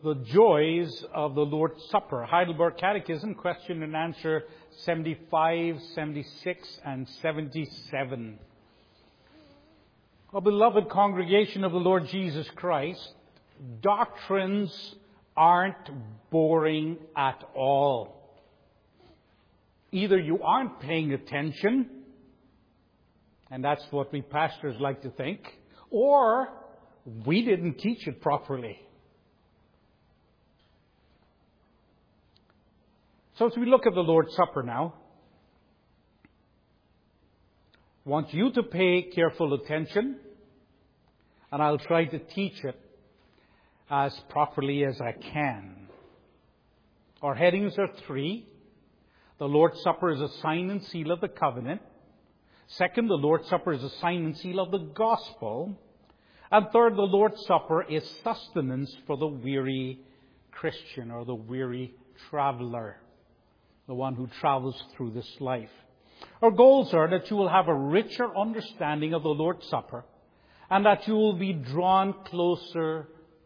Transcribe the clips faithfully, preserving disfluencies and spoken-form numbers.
The joys of the Lord's Supper. Heidelberg Catechism, question and answer seventy-five, seventy-six, and seventy-seven. Oh, beloved congregation of the Lord Jesus Christ, doctrines aren't boring at all. Either you aren't paying attention, and that's what we pastors like to think, or we didn't teach it properly. So as we look at the Lord's Supper now, I want you to pay careful attention, and I'll try to teach it as properly as I can. Our headings are three. The Lord's Supper is a sign and seal of the covenant. Second, the Lord's Supper is a sign and seal of the gospel. And third, the Lord's Supper is sustenance for the weary Christian or the weary traveler, the one who travels through this life. Our goals are that you will have a richer understanding of the Lord's Supper and that you will be drawn closer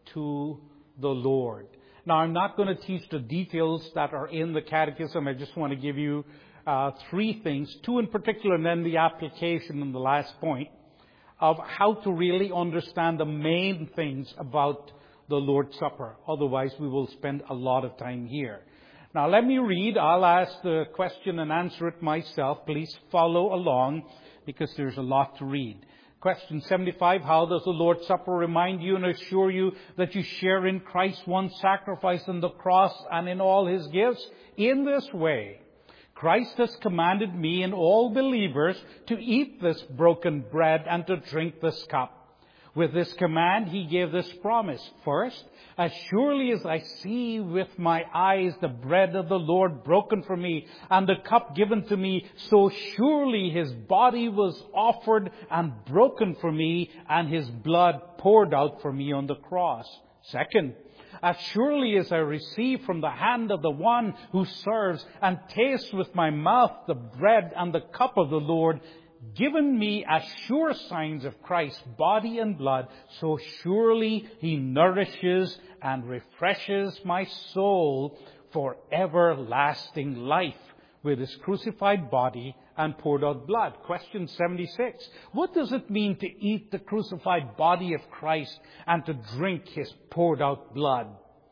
to the Lord. Now, I'm not going to teach the details that are in the Catechism. I just want to give you uh, three things, two in particular, and then the application in the last point of how to really understand the main things about the Lord's Supper. Otherwise, we will spend a lot of time here. Now, let me read. I'll ask the question and answer it myself. Please follow along because there's a lot to read. Question seventy-five, how does the Lord's Supper remind you and assure you that you share in Christ's one sacrifice on the cross and in all His gifts? In this way, Christ has commanded me and all believers to eat this broken bread and to drink this cup. With this command, He gave this promise. First, as surely as I see with my eyes the bread of the Lord broken for me and the cup given to me, so surely His body was offered and broken for me and His blood poured out for me on the cross. Second, as surely as I receive from the hand of the one who serves and taste with my mouth the bread and the cup of the Lord, given me as sure signs of Christ's body and blood, so surely He nourishes and refreshes my soul for everlasting life with His crucified body and poured out blood. Question seventy-six. What does it mean to eat the crucified body of Christ and to drink His poured out blood?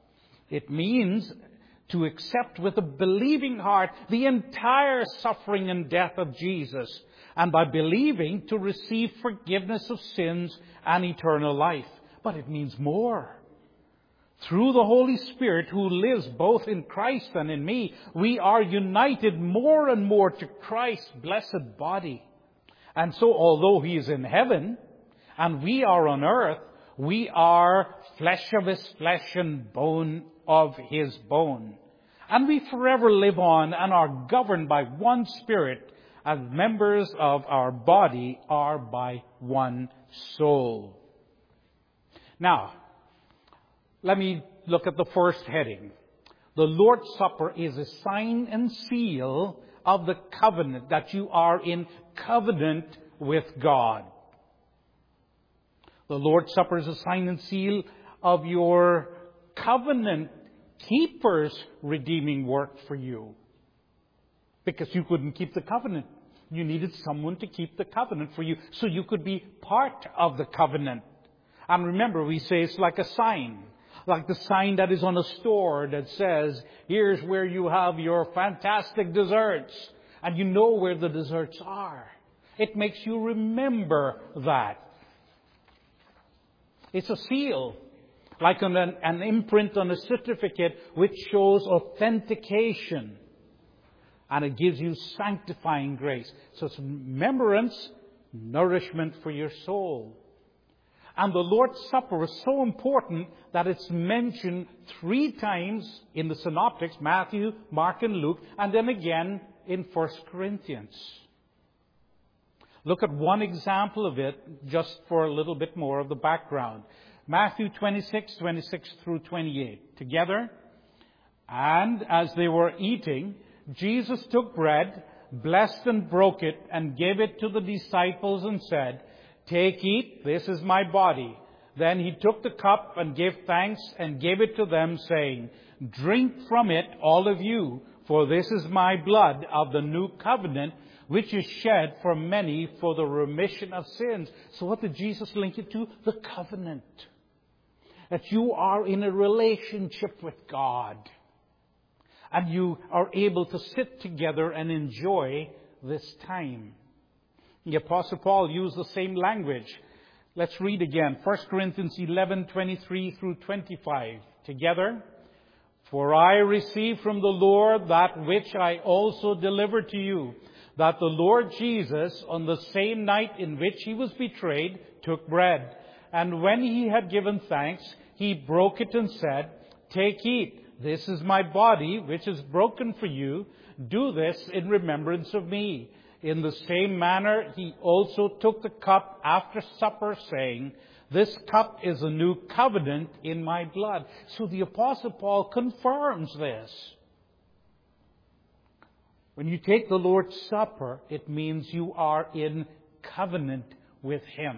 It means to accept with a believing heart the entire suffering and death of Jesus, and by believing to receive forgiveness of sins and eternal life. But it means more. Through the Holy Spirit who lives both in Christ and in me, we are united more and more to Christ's blessed body. And so although He is in heaven and we are on earth, we are flesh of His flesh and bone of His bone. And we forever live on and are governed by one Spirit, as members of our body are by one soul. Now, let me look at the first heading. The Lord's Supper is a sign and seal of the covenant, that you are in covenant with God. The Lord's Supper is a sign and seal of your covenant keeper's redeeming work for you. Because you couldn't keep the covenant. You needed someone to keep the covenant for you so you could be part of the covenant. And remember, we say it's like a sign. Like the sign that is on a store that says, here's where you have your fantastic desserts. And you know where the desserts are. It makes you remember that. It's a seal. Like an, an imprint on a certificate which shows authentication. And it gives you sanctifying grace. So it's remembrance, nourishment for your soul. And the Lord's Supper is so important that it's mentioned three times in the Synoptics, Matthew, Mark, and Luke, and then again in First Corinthians. Look at one example of it just for a little bit more of the background. Matthew twenty-six, twenty-six through twenty-eight. Together, and as they were eating, Jesus took bread, blessed and broke it, and gave it to the disciples and said, "Take, eat, this is my body." Then he took the cup and gave thanks and gave it to them, saying, "Drink from it, all of you, for this is my blood of the new covenant, which is shed for many for the remission of sins." So what did Jesus link it to? The covenant. That you are in a relationship with God. And you are able to sit together and enjoy this time. The Apostle Paul used the same language. Let's read again. First Corinthians eleven, twenty-three through twenty-five. Together. "For I received from the Lord that which I also delivered to you, that the Lord Jesus, on the same night in which he was betrayed, took bread. And when he had given thanks, he broke it and said, 'Take, eat. This is my body, which is broken for you. Do this in remembrance of me.' In the same manner, he also took the cup after supper, saying, 'This cup is a new covenant in my blood.'" So the Apostle Paul confirms this. When you take the Lord's Supper, it means you are in covenant with Him.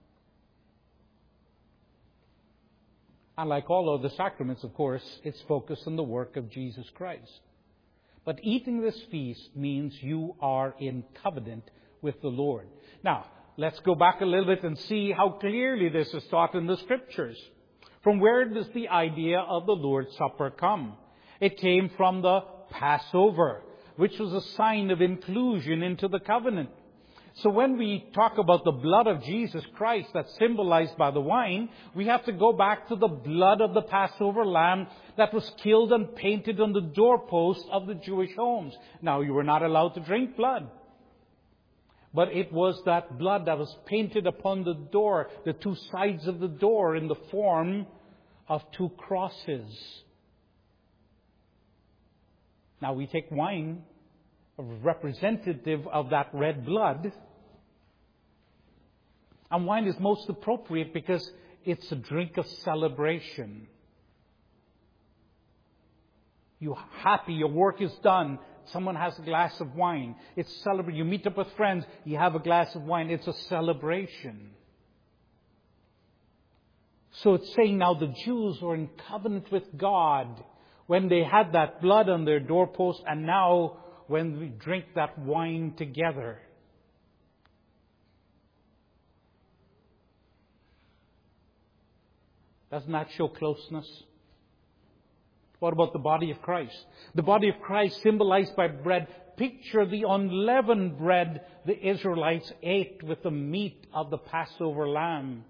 And like all other sacraments, of course, it's focused on the work of Jesus Christ. But eating this feast means you are in covenant with the Lord. Now, let's go back a little bit and see how clearly this is taught in the Scriptures. From where does the idea of the Lord's Supper come? It came from the Passover, which was a sign of inclusion into the covenant. So when we talk about the blood of Jesus Christ that's symbolized by the wine, we have to go back to the blood of the Passover lamb that was killed and painted on the doorpost of the Jewish homes. Now, you were not allowed to drink blood. But it was that blood that was painted upon the door, the two sides of the door, in the form of two crosses. Now, we take wine, a representative of that red blood. And wine is most appropriate because it's a drink of celebration. You're happy, your work is done. Someone has a glass of wine. It's celebrate. You meet up with friends, you have a glass of wine. It's a celebration. So it's saying now the Jews were in covenant with God when they had that blood on their doorpost, and now when we drink that wine together. Doesn't that show closeness? What about the body of Christ? The body of Christ symbolized by bread. Picture the unleavened bread the Israelites ate with the meat of the Passover lamb.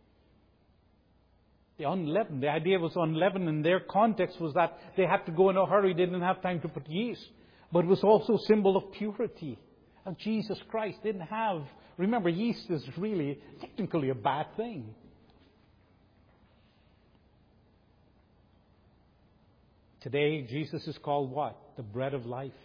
The unleavened, the idea was unleavened in their context was that they had to go in a hurry. They didn't have time to put yeast. But it was also a symbol of purity. Of Jesus Christ didn't have... Remember, yeast is really technically a bad thing. Today, Jesus is called what? The bread of life.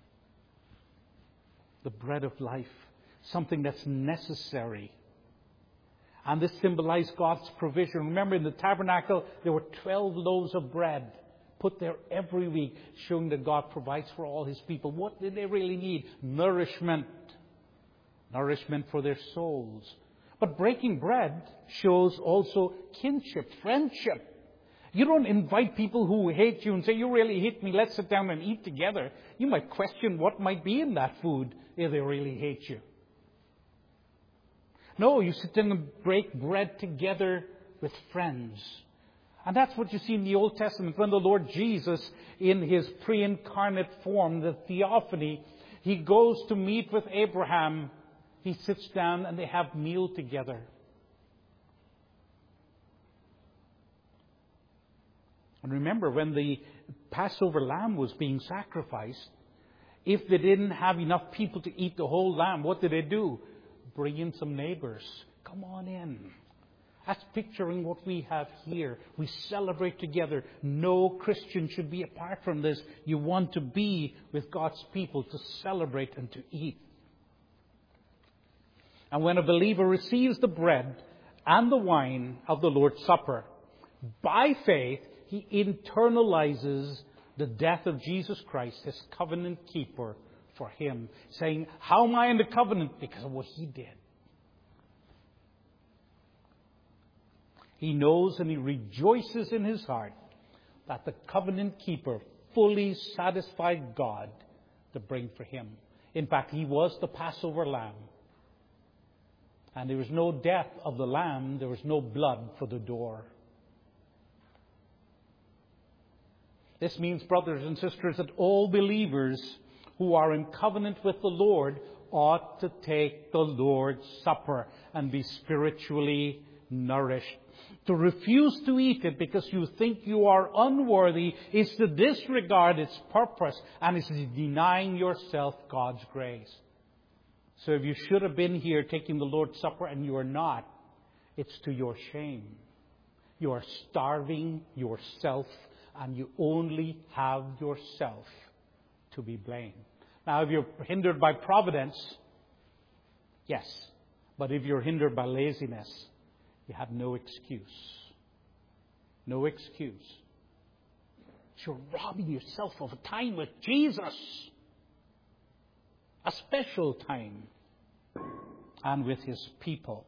The bread of life. Something that's necessary. And this symbolized God's provision. Remember, in the tabernacle, there were twelve loaves of bread put there every week, showing that God provides for all His people. What did they really need? Nourishment. Nourishment for their souls. But breaking bread shows also kinship, friendship. You don't invite people who hate you and say, "You really hate me, let's sit down and eat together." You might question what might be in that food if they really hate you. No, you sit down and break bread together with friends. And that's what you see in the Old Testament. When the Lord Jesus, in His pre-incarnate form, the theophany, He goes to meet with Abraham. He sits down and they have meal together. And remember, when the Passover lamb was being sacrificed, if they didn't have enough people to eat the whole lamb, what did they do? Bring in some neighbors. Come on in. That's picturing what we have here. We celebrate together. No Christian should be apart from this. You want to be with God's people to celebrate and to eat. And when a believer receives the bread and the wine of the Lord's Supper, by faith, he internalizes the death of Jesus Christ, His covenant keeper, for him, saying, "How am I in the covenant?" Because of what He did. He knows and he rejoices in his heart that the covenant keeper fully satisfied God to bring for him. In fact, he was the Passover lamb. And there was no death of the lamb. There was no blood for the door. This means, brothers and sisters, that all believers who are in covenant with the Lord ought to take the Lord's Supper and be spiritually nourished. To refuse to eat it because you think you are unworthy is to disregard its purpose and is denying yourself God's grace. So if you should have been here taking the Lord's Supper and you are not, it's to your shame. You are starving yourself and you only have yourself to be blamed. Now, if you're hindered by providence, yes. But if you're hindered by laziness, you have no excuse. No excuse. You're robbing yourself of a time with Jesus. A special time. And with His people.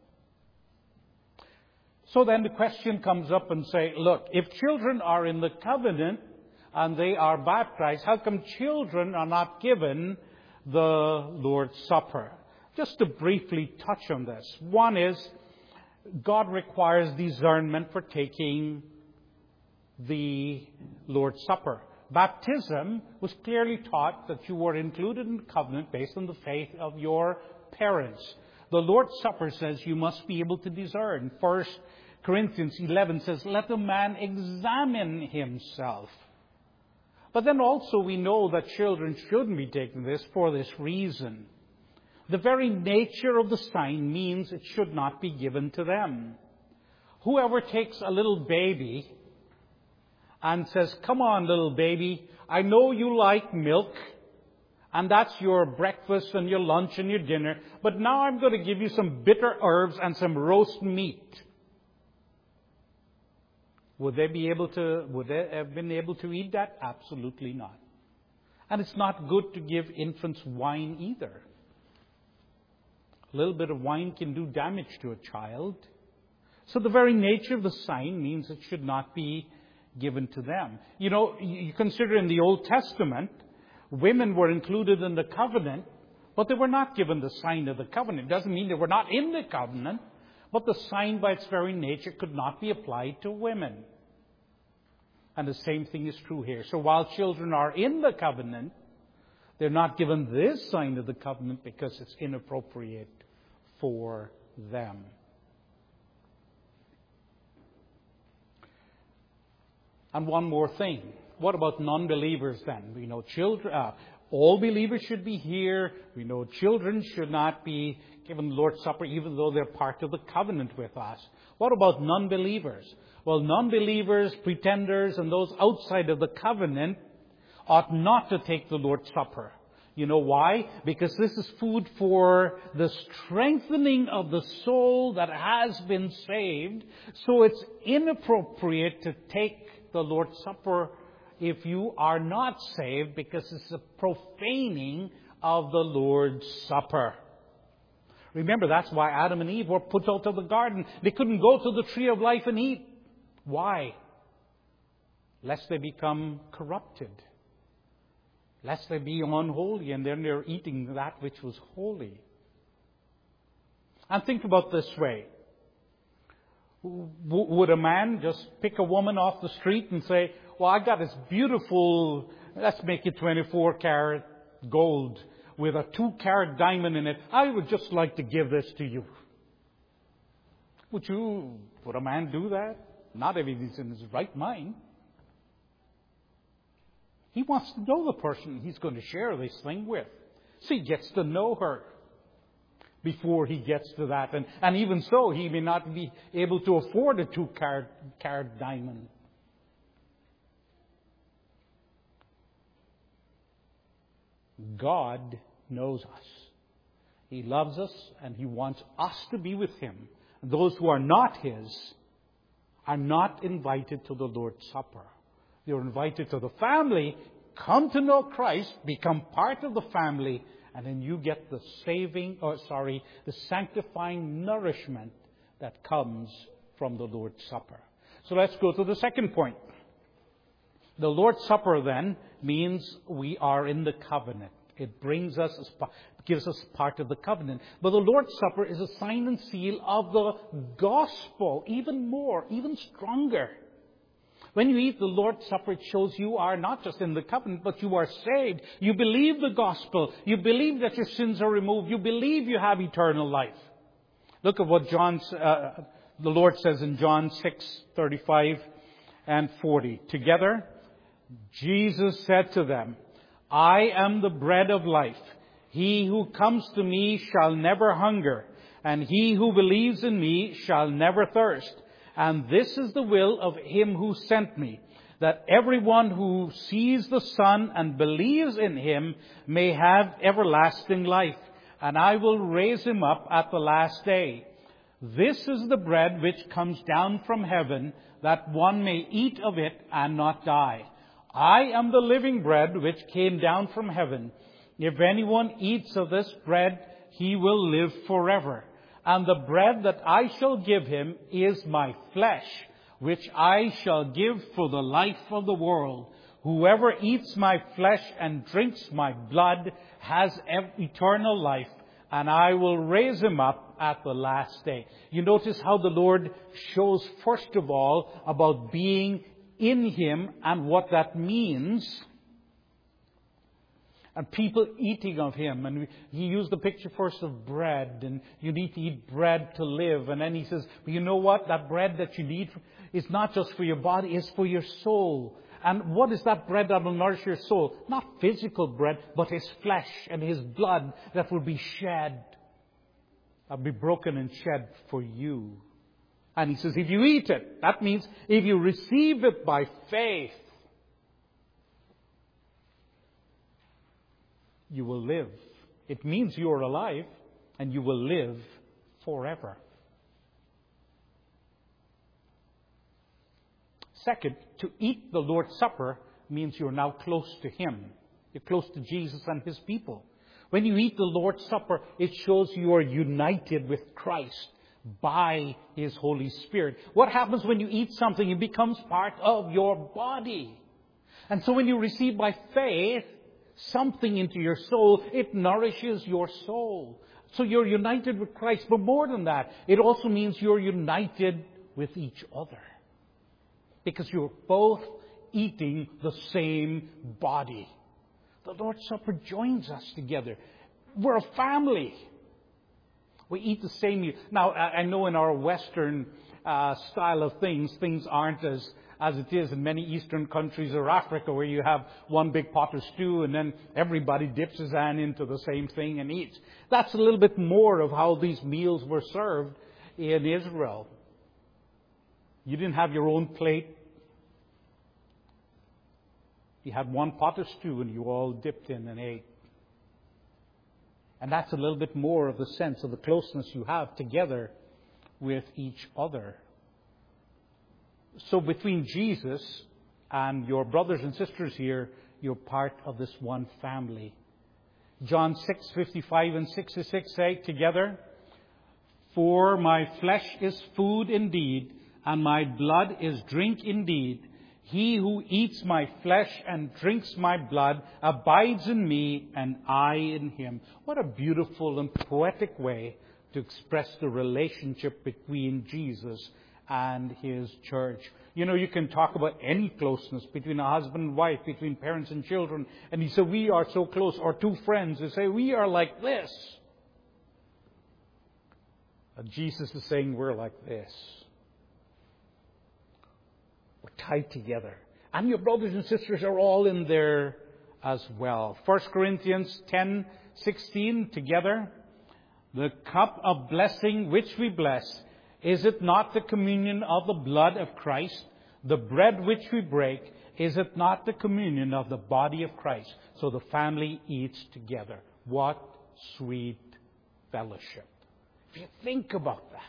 So then the question comes up and say, look, if children are in the covenant and they are baptized, how come children are not given the Lord's Supper? Just to briefly touch on this. One is, God requires discernment for taking the Lord's Supper. Baptism was clearly taught that you were included in the covenant based on the faith of your parents. The Lord's Supper says you must be able to discern. First Corinthians eleven says, let a man examine himself. But then also we know that children shouldn't be taking this for this reason. The very nature of the sign means it should not be given to them. Whoever takes a little baby and says, come on, little baby, I know you like milk, and that's your breakfast and your lunch and your dinner, but now I'm going to give you some bitter herbs and some roast meat. Would they be able to, would they have been able to eat that? Absolutely not. And it's not good to give infants wine either. A little bit of wine can do damage to a child. So the very nature of the sign means it should not be given to them. You know, you consider in the Old Testament, women were included in the covenant, but they were not given the sign of the covenant. It doesn't mean they were not in the covenant, but the sign by its very nature could not be applied to women. And the same thing is true here. So while children are in the covenant, they're not given this sign of the covenant because it's inappropriate for them. And one more thing. What about non-believers then? We know children, uh, all believers should be here. We know children should not be given the Lord's Supper even though they're part of the covenant with us. What about non-believers? Well, non-believers, pretenders, and those outside of the covenant ought not to take the Lord's Supper. You know why? Because this is food for the strengthening of the soul that has been saved. So it's inappropriate to take the Lord's Supper if you are not saved, because it's a profaning of the Lord's Supper. Remember, that's why Adam and Eve were put out of the garden. They couldn't go to the tree of life and eat. Why? Lest they become corrupted. Lest they be unholy, and then they're eating that which was holy. And think about this way. Would a man just pick a woman off the street and say, well, I got this beautiful, let's make it twenty-four karat gold with a two carat diamond in it. I would just like to give this to you. Would you, would a man do that? Not if he's in his right mind. He wants to know the person he's going to share this thing with. So he gets to know her before he gets to that. And, and even so, he may not be able to afford a two carat, carat diamond. God knows us. He loves us and He wants us to be with Him. And those who are not His are not invited to the Lord's Supper. You're invited to the family, come to know Christ, become part of the family, and then you get the saving, or sorry, the sanctifying nourishment that comes from the Lord's Supper. So let's go to the second point. The Lord's Supper then means we are in the covenant. It brings us, gives us part of the covenant. But the Lord's Supper is a sign and seal of the gospel, even more, even stronger. When you eat the Lord's Supper, it shows you are not just in the covenant, but you are saved. You believe the gospel. You believe that your sins are removed. You believe you have eternal life. Look at what John, uh, the Lord says in John six thirty-five and forty. Together, Jesus said to them, I am the bread of life. He who comes to me shall never hunger, and he who believes in me shall never thirst. And this is the will of him who sent me, that everyone who sees the Son and believes in him may have everlasting life, and I will raise him up at the last day. This is the bread which comes down from heaven, that one may eat of it and not die. I am the living bread which came down from heaven. If anyone eats of this bread, he will live forever. And the bread that I shall give him is my flesh, which I shall give for the life of the world. Whoever eats my flesh and drinks my blood has eternal life, and I will raise him up at the last day. You notice how the Lord shows, first of all, about being in him and what that means. And people eating of him. And he used the picture first of bread. And you need to eat bread to live. And then he says, but you know what? That bread that you need is not just for your body, it's for your soul. And what is that bread that will nourish your soul? Not physical bread, but his flesh and his blood that will be shed. That will be broken and shed for you. And he says, if you eat it, that means if you receive it by faith, you will live. It means you are alive and you will live forever. Second, to eat the Lord's Supper means you're now close to him. You're close to Jesus and his people. When you eat the Lord's Supper, it shows you are united with Christ by his Holy Spirit. What happens when you eat something? It becomes part of your body. And so when you receive by faith something into your soul, it nourishes your soul. So you're united with Christ. But more than that, it also means you're united with each other. Because you're both eating the same body. The Lord's Supper joins us together. We're a family. We eat the same meal. Now, I know in our Western uh, style of things, things aren't as as it is in many Eastern countries or Africa, where you have one big pot of stew and then everybody dips his hand into the same thing and eats. That's a little bit more of how these meals were served in Israel. You didn't have your own plate. You had one pot of stew and you all dipped in and ate. And that's a little bit more of the sense of the closeness you have together with each other. So between Jesus and your brothers and sisters here, you're part of this one family. John six fifty-five and sixty-six say together, for my flesh is food indeed, and my blood is drink indeed. He who eats my flesh and drinks my blood abides in me, and I in him. What a beautiful and poetic way to express the relationship between Jesus and his church. You know, you can talk about any closeness between a husband and wife, between parents and children, and you say, we are so close, or two friends who say, we are like this. And Jesus is saying, we're like this. We're tied together. And your brothers and sisters are all in there as well. First Corinthians ten sixteen, together. The cup of blessing which we bless, is it not the communion of the blood of Christ? The bread which we break, is it not the communion of the body of Christ? So the family eats together. What sweet fellowship. If you think about that.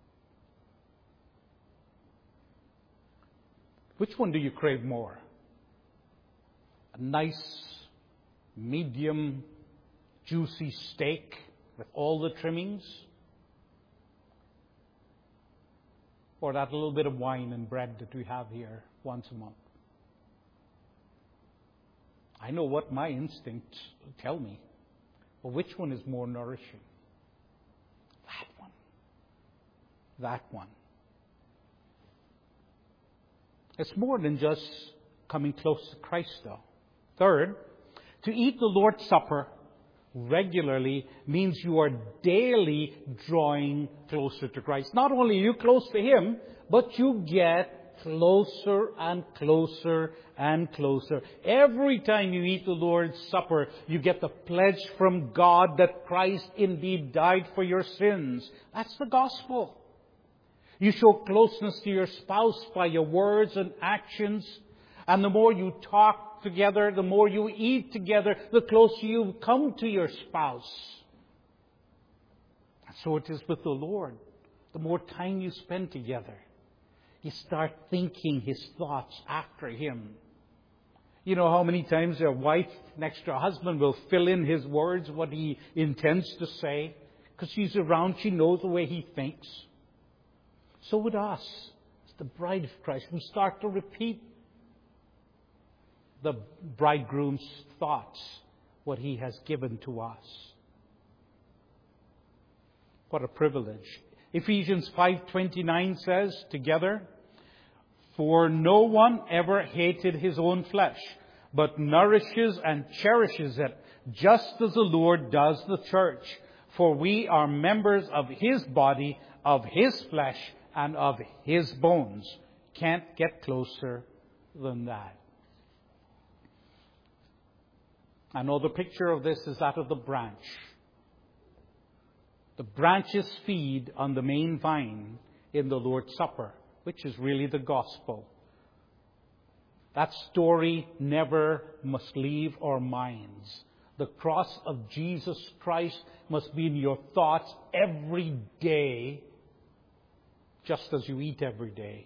Which one do you crave more? A nice, medium, juicy steak with all the trimmings? or that little bit of wine and bread that we have here once a month? I know what my instincts tell me, but which one is more nourishing? That one. That one. It's more than just coming close to Christ, though. Third, to eat the Lord's Supper regularly means you are daily drawing closer to Christ. Not only are you close to Him, but you get closer and closer and closer. Every time you eat the Lord's Supper, you get the pledge from God that Christ indeed died for your sins. That's the gospel. You show closeness to your spouse by your words and actions. And the more you talk together, the more you eat together, the closer you come to your spouse. And so it is with the Lord. The more time you spend together, you start thinking His thoughts after Him. You know how many times a wife next to a husband will fill in his words, what he intends to say? Because she's around, she knows the way he thinks. So with us, as the bride of Christ, we start to repeat the bridegroom's thoughts, what He has given to us. What a privilege. Ephesians five twenty-nine says together, "For no one ever hated his own flesh, but nourishes and cherishes it, just as the Lord does the church. For we are members of His body, of His flesh, and of His bones." Can't get closer than that. Another picture of this is that of the branch. The branches feed on the main vine in the Lord's Supper, which is really the gospel. That story never must leave our minds. The cross of Jesus Christ must be in your thoughts every day, just as you eat every day.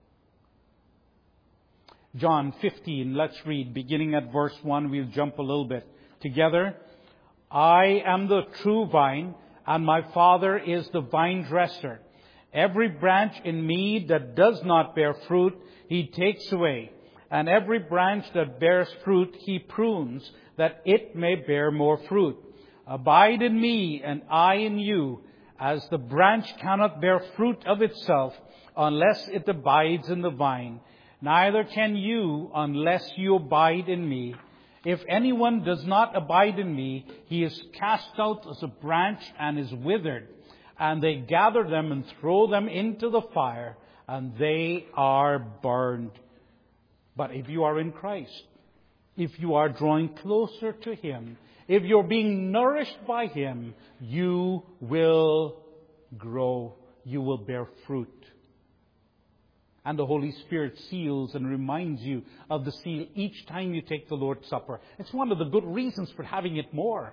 John fifteen, let's read, beginning at verse one, we'll jump a little bit together. "I am the true vine, and my Father is the vine dresser. Every branch in me that does not bear fruit, He takes away. And every branch that bears fruit, He prunes, that it may bear more fruit. Abide in me, and I in you, as the branch cannot bear fruit of itself unless it abides in the vine. Neither can you unless you abide in me. If anyone does not abide in me, he is cast out as a branch and is withered. And they gather them and throw them into the fire, and they are burned. But if you are in Christ, if you are drawing closer to Him, if you're being nourished by Him, you will grow. You will bear fruit. And the Holy Spirit seals and reminds you of the seal each time you take the Lord's Supper. It's one of the good reasons for having it more.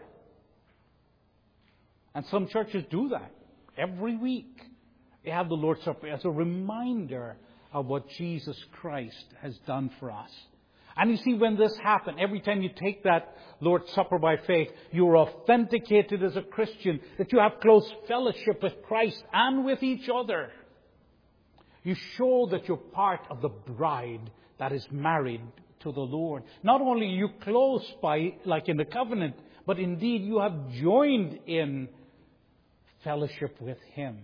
And some churches do that. Every week they have the Lord's Supper as a reminder of what Jesus Christ has done for us. And you see, when this happens, every time you take that Lord's Supper by faith, you're authenticated as a Christian, that you have close fellowship with Christ and with each other. You show that you're part of the bride that is married to the Lord. Not only are you close by, like in the covenant, but indeed you have joined in fellowship with Him.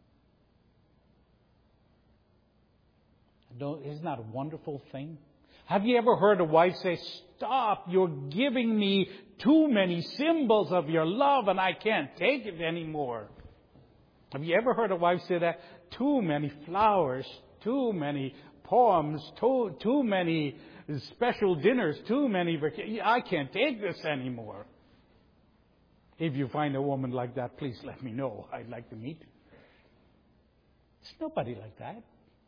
Isn't that a wonderful thing? Have you ever heard a wife say, "Stop, you're giving me too many symbols of your love and I can't take it anymore"? Have you ever heard a wife say that? Too many flowers, too many poems, too, too many special dinners, too many vacations. I can't take this anymore. If you find a woman like that, please let me know. I'd like to meet her. There's nobody like that.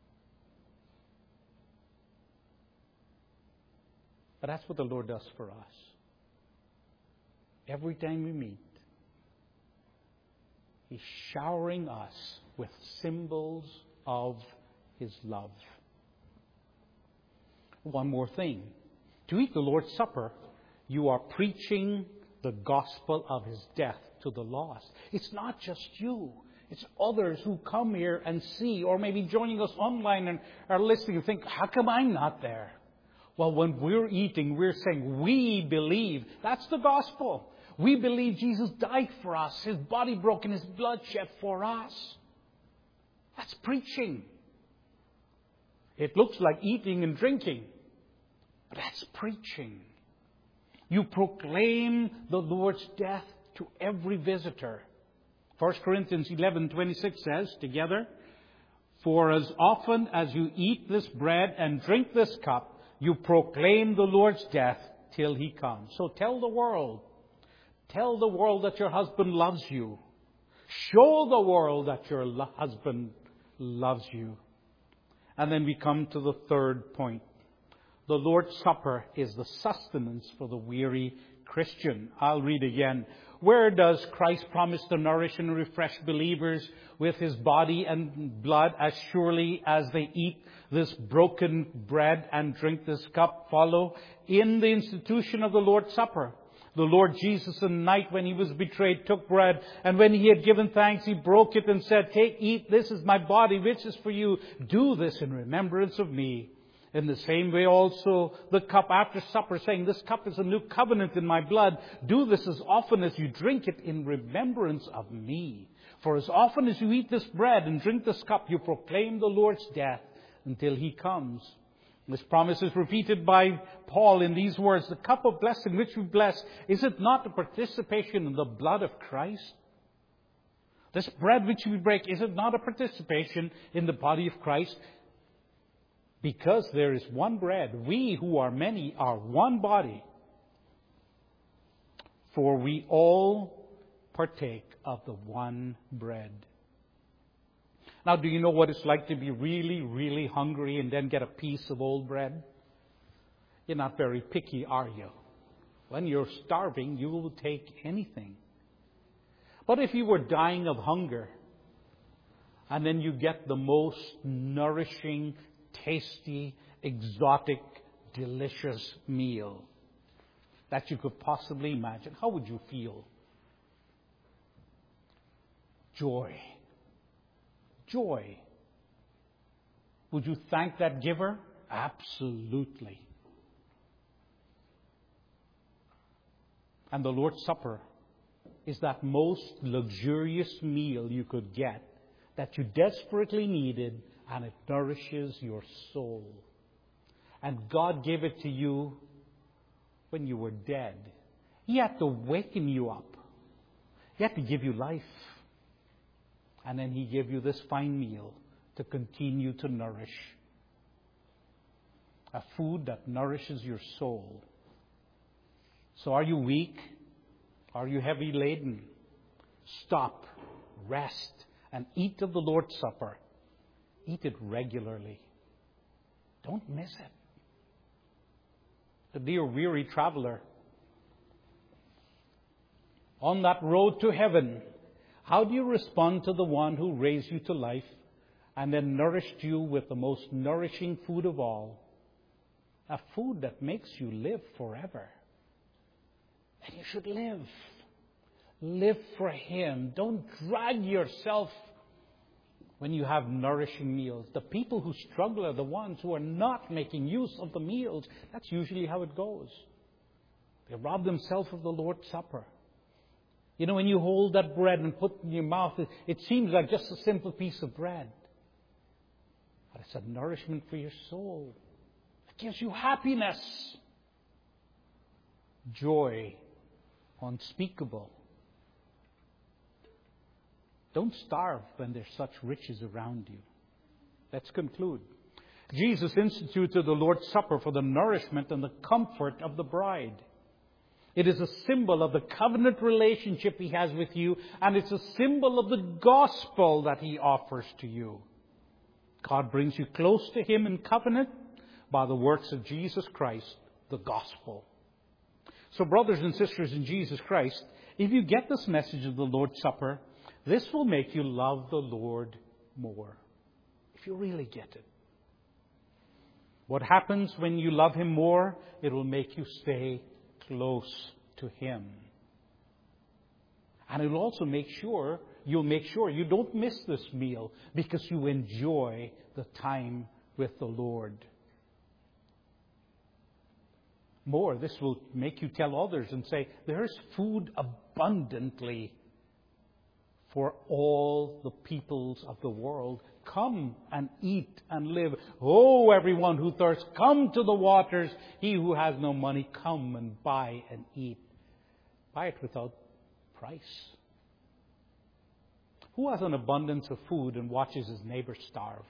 But that's what the Lord does for us. Every time we meet, He's showering us with symbols of His love. One more thing. To eat the Lord's Supper, you are preaching the gospel of His death to the lost. It's not just you. It's others who come here and see, or maybe joining us online and are listening and think, how come I'm not there? Well, when we're eating, we're saying, we believe. That's the gospel. We believe Jesus died for us. His body broken, His blood shed for us. That's preaching. It looks like eating and drinking. But that's preaching. You proclaim the Lord's death to every visitor. First Corinthians eleven twenty-six says, together, for as often as you eat this bread and drink this cup, you proclaim the Lord's death till He comes. So tell the world. Tell the world that your husband loves you. Show the world that your lo- husband loves you. And then we come to the third point. The Lord's Supper is the sustenance for the weary Christian. I'll read again. Where does Christ promise to nourish and refresh believers with His body and blood as surely as they eat this broken bread and drink this cup? Follow in the institution of the Lord's Supper. The Lord Jesus, in the night when He was betrayed, took bread, and when He had given thanks, He broke it and said, take, eat, this is my body, which is for you. Do this in remembrance of me. In the same way also, the cup after supper, saying, this cup is a new covenant in my blood. Do this as often as you drink it in remembrance of me. For as often as you eat this bread and drink this cup, you proclaim the Lord's death until He comes. This promise is repeated by Paul in these words, the cup of blessing which we bless, is it not a participation in the blood of Christ? This bread which we break, is it not a participation in the body of Christ? Because there is one bread, we who are many are one body. For we all partake of the one bread. Now, do you know what it's like to be really, really hungry and then get a piece of old bread? You're not very picky, are you? When you're starving, you will take anything. But if you were dying of hunger, and then you get the most nourishing, tasty, exotic, delicious meal that you could possibly imagine, how would you feel? Joy. Joy. Would you thank that giver? Absolutely. And the Lord's Supper is that most luxurious meal you could get that you desperately needed, and it nourishes your soul. And God gave it to you when you were dead. He had to waken you up. He had to give you life. And then He gave you this fine meal to continue to nourish. A food that nourishes your soul. So are you weak? Are you heavy laden? Stop, rest, and eat of the Lord's Supper. Eat it regularly. Don't miss it. The dear weary traveler, on that road to heaven, how do you respond to the one who raised you to life and then nourished you with the most nourishing food of all? A food that makes you live forever. And you should live. Live for Him. Don't drag yourself when you have nourishing meals. The people who struggle are the ones who are not making use of the meals. That's usually how it goes. They rob themselves of the Lord's Supper. You know, when you hold that bread and put it in your mouth, it, it seems like just a simple piece of bread. But it's a nourishment for your soul. It gives you happiness. Joy unspeakable. Don't starve when there's such riches around you. Let's conclude. Jesus instituted the Lord's Supper for the nourishment and the comfort of the bride. It is a symbol of the covenant relationship He has with you, and it's a symbol of the gospel that He offers to you. God brings you close to Him in covenant by the works of Jesus Christ, the gospel. So, brothers and sisters in Jesus Christ, if you get this message of the Lord's Supper, this will make you love the Lord more. If you really get it. What happens when you love Him more? It will make you stay close to Him. And it will also make sure you'll make sure you don't miss this meal because you enjoy the time with the Lord. More, this will make you tell others and say, there's food abundantly for all the peoples of the world. Come and eat and live. Oh, everyone who thirsts, come to the waters. He who has no money, come and buy and eat. Buy it without price. Who has an abundance of food and watches his neighbor starve?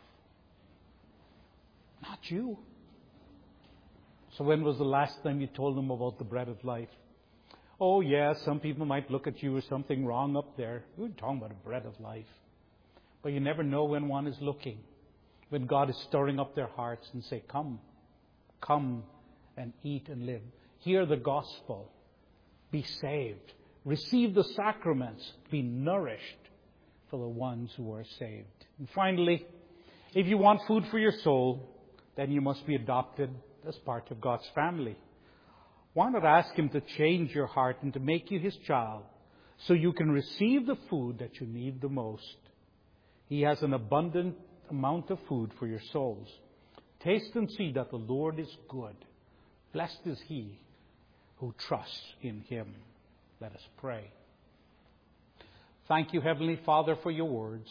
Not you. So when was the last time you told them about the bread of life? Oh, yeah, some people might look at you as something wrong up there. We're talking about the bread of life. But you never know when one is looking, when God is stirring up their hearts and say, come, come and eat and live. Hear the gospel. Be saved. Receive the sacraments. Be nourished for the ones who are saved. And finally, if you want food for your soul, then you must be adopted as part of God's family. Why not ask Him to change your heart and to make you His child so you can receive the food that you need the most? He has an abundant amount of food for your souls. Taste and see that the Lord is good. Blessed is he who trusts in Him. Let us pray. Thank you, Heavenly Father, for your words.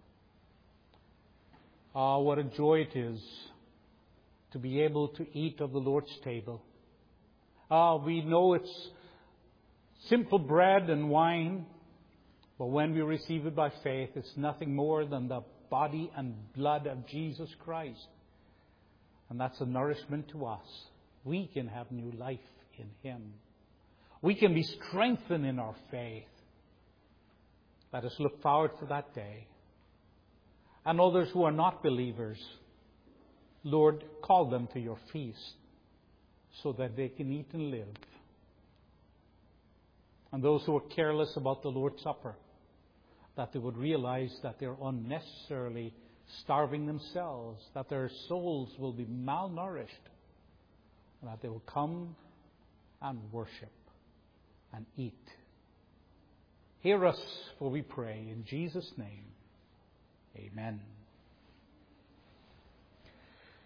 Ah, what a joy it is to be able to eat of the Lord's table. Ah, we know it's simple bread and wine, but when we receive it by faith, it's nothing more than the body and blood of Jesus Christ. And that's a nourishment to us. We can have new life in Him. We can be strengthened in our faith. Let us look forward to that day. And others who are not believers, Lord, call them to your feast so that they can eat and live. And those who are careless about the Lord's Supper, that they would realize that they're unnecessarily starving themselves, that their souls will be malnourished, and that they will come and worship and eat. Hear us, for we pray, in Jesus' name. Amen.